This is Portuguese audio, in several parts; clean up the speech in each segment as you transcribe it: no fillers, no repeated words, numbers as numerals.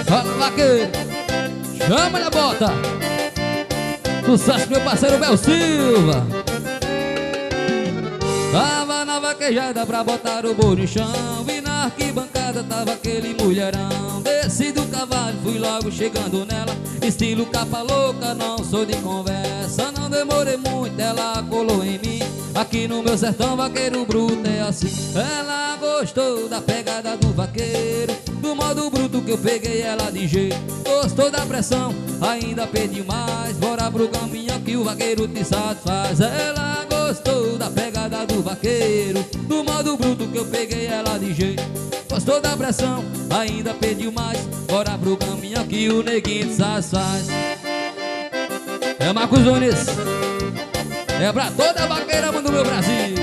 Fala, vaqueiro, chama-lhe a bota. Sucesso, meu parceiro Bel Silva. Tava na vaquejada pra botar o boi no chão, e na arquibancada tava aquele mulherão. Desci do cavalo, fui logo chegando nela, estilo capa louca, não sou de conversa. Não demorei muito, ela colou em mim. Aqui no meu sertão, vaqueiro bruto é assim. Ela gostou da pegada do vaqueiro, do modo bruto que eu peguei ela de jeito. Gostou da pressão, ainda pediu mais. Bora pro caminhão que o vaqueiro te satisfaz. Ela gostou da pegada do vaqueiro, do modo bruto que eu peguei ela de jeito. Gostou da pressão, ainda pediu mais. Bora pro caminhão que o neguinho te satisfaz. É Marcos Nunes, é pra toda a vaqueira do meu Brasil.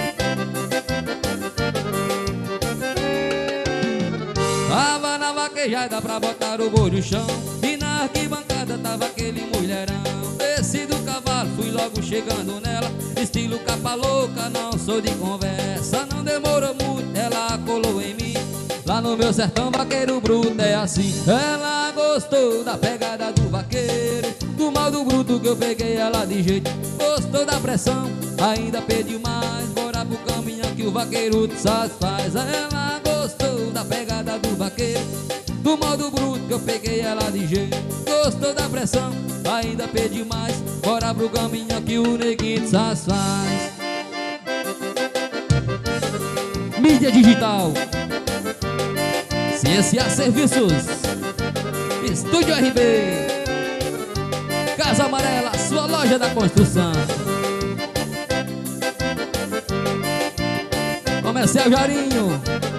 Tava na vaquejada pra botar o boi no chão, e na arquibancada tava aquele mulherão. Desci do cavalo, fui logo chegando nela, estilo capa louca, não sou de conversa. Não demorou muito, ela colou em mim. Lá no meu sertão, vaqueiro bruto é assim. Ela gostou da pegada do vaqueiro, do modo bruto que eu peguei ela de jeito. Gostou da pressão, ainda pediu mais. Bora pro caminhão que o vaqueiro te satisfaz. Ela gostou da pegada do vaqueiro, do modo bruto que eu peguei ela de jeito. Gostou da pressão, ainda pediu mais. Bora pro caminhão que o neguinho te satisfaz. Mídia digital, CSA Serviços, Estúdio RB, Casa Amarela, sua loja da construção. Comercial Jarinho,